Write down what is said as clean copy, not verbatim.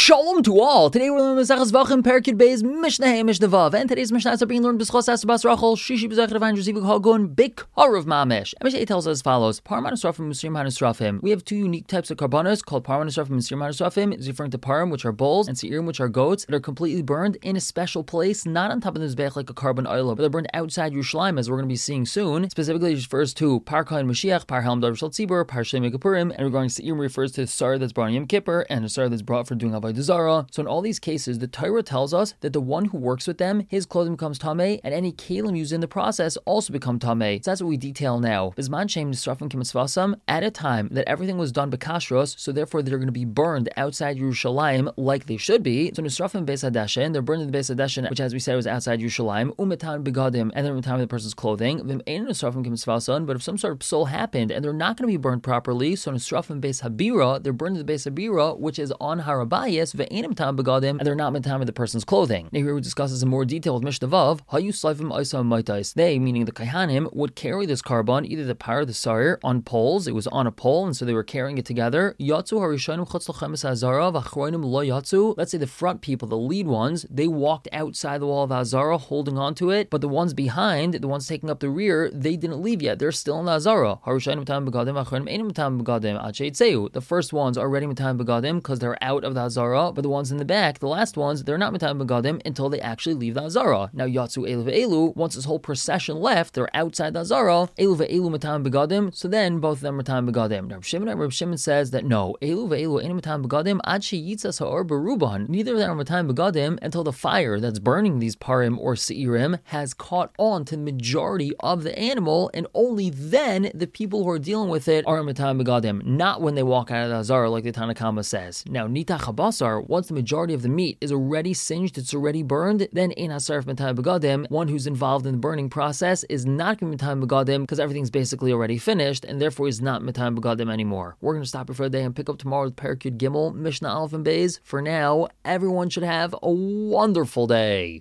Shalom to all. Today we're learning Maseches Vachim, Perek Yud Beis, Mishnah Hey, Mishnah Vav. And today's Mishnah is being learned B'schos Asabas Rachel, Shishi B'zech Revan Josivik Hagun, Bikarav Mamish. And Mishnah tells us as follows: Param Hanisrafim, Musrim Hanisrafim. We have two unique types of karbanos called Param Hanisrafim and Musrim Hanisrafim. It's referring to Param, which are bulls, and Seirim, which are goats, that are completely burned in a special place, not on top of the Mizbech like a carbon oil, but they're burned outside Yerushalayim, as we're going to be seeing soon. Specifically, it refers to Par Kohen Mashiach, Par Helm Davar Shel Tzibur, Par Shlei Mekapurim, and regarding Seirim refers to the Sar that's brought on Yom Kippur and the Sar that's brought for doing Avodah Zarah. So in all these cases, the Torah tells us that the one who works with them, his clothing becomes tamei, and any kelim used in the process also become tamei. So that's what we detail now. Bizman shem nisrafim k'mitzvasam, at a time that everything was done b'kashros, so therefore they're going to be burned outside Yerushalayim like they should be. So nisrafim beis hadashen, they're burned in the beis hadashen, which as we said was outside Yerushalayim. Umetan begadim, and they're metan the person's clothing. V'im ein nisrafim k'mitzvasan, but if some sort of psul happened and they're not going to be burned properly, so nisrafim beis habira, they're burned in the beis habira, which is on harabayas, ve'enim tam begadim, and they're not metam with the person's clothing. Now here we discuss this in more detail with Mishnah Vav. Hayu slavim oisam maitais. They, meaning the Kaihanim, would carry this carbon, either the par or the sarir, on poles. It was on a pole, and so they were carrying it together. Yatsu harishonim chutz l'chemes hazara v'achroinim lo yatsu. Let's say the front people, the lead ones, they walked outside the wall of Hazara holding on to it, but the ones behind, the ones taking up the rear, they didn't leave yet. They're still in the Hazara. Harishonim metam begadim, achroinim einim metam begadim, ad sheitzeu. The first ones are already metam begadim because they're out of the Hazara, but the ones in the back, the last ones, they're not metam begadim until they actually leave the Hazara. Now Yatsu elu ve'elu, once this whole procession left, they're outside the Hazara, elu ve'elu metam begadim, so then both of them are metam begadim. Now Reb Shimon says that no, elu ve'elu ain't metam begadim ad sheyitzas ha'or beruban. Neither of them are metam begadim until the fire that's burning these parim or seirim has caught on to the majority of the animal, and only then the people who are dealing with it are metam begadim, not when they walk out of the Hazara like the Tanna Kama says. Now nitach habasar, once the majority of the meat is already singed, it's already burned, then ein hasarif metam begadim, one who's involved in the burning process is not going to be metam begadim because everything's basically already finished, and therefore is not metam begadim anymore. We're going to stop here for the day and pick up tomorrow with Perek Yud Gimel, Mishnah Aleph and Beis. For now, everyone should have a wonderful day.